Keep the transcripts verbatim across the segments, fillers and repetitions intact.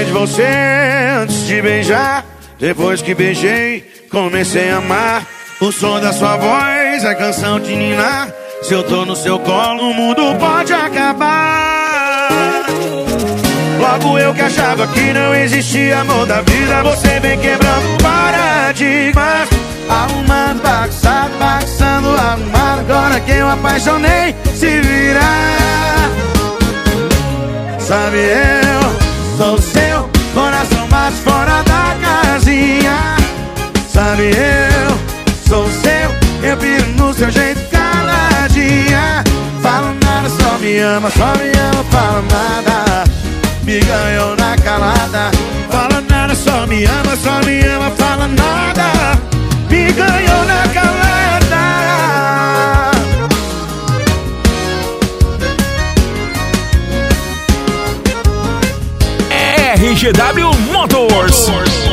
Gostei de você antes de beijar. Depois que beijei, comecei a amar. O som da sua voz é canção de ninar. Se eu tô no seu colo, o mundo pode acabar. Logo eu que achava que não existia amor da vida, você vem quebrando paradigmas. Arrumando, bagunçado, bagunçando, arrumado. Agora que eu apaixonei, se virar. Sabe, eu sou seu, coração bate fora da casinha. Sabe, eu sou seu, eu piro no seu jeito caladinha. Fala nada, só me ama, só me ama, fala nada. Me ganhou na calada. Fala nada, só me ama, só me ama, fala nada. Me ganhou na calada. R G W Motors.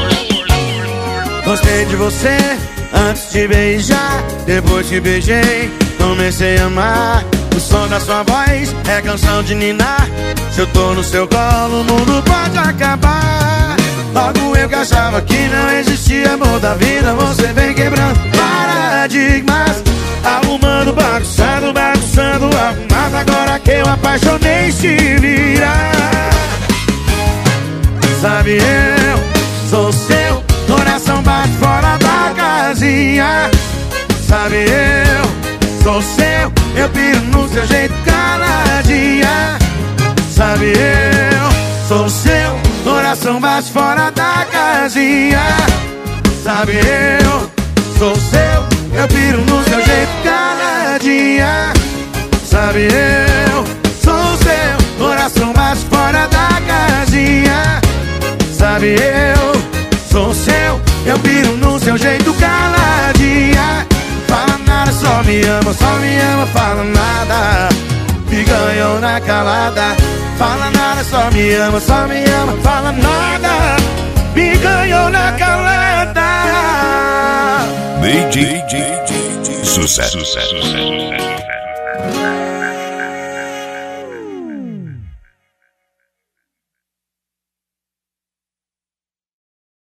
Gostei de você antes de beijar. Depois que beijei, comecei a amar. O som da sua voz é canção de ninar. Se eu tô no seu colo, o mundo pode acabar. Logo eu que achava que não existia amor da vida, você vem quebrando paradigmas. Arrumando, bagunçando, bagunçando, arrumado. Agora que eu apaixonei, se virar. Sabe, eu sou seu, coração bate fora da casinha. Sabe, eu sou seu, eu piro no seu jeito caladinha. Sabe, eu sou seu, coração bate fora da casinha. Sabe, eu sou seu, eu piro no seu jeito caladinha. Sabe, eu sou seu, coração bate fora da casinha. Sabe, eu sou seu, eu piro no seu jeito caladinha. Fala nada, só me ama, só me ama, fala nada. Me ganhou na calada. Fala nada, só me ama, só me ama, fala nada. Me ganhou na calada. D J, D J, sucesso, sucesso, sucesso.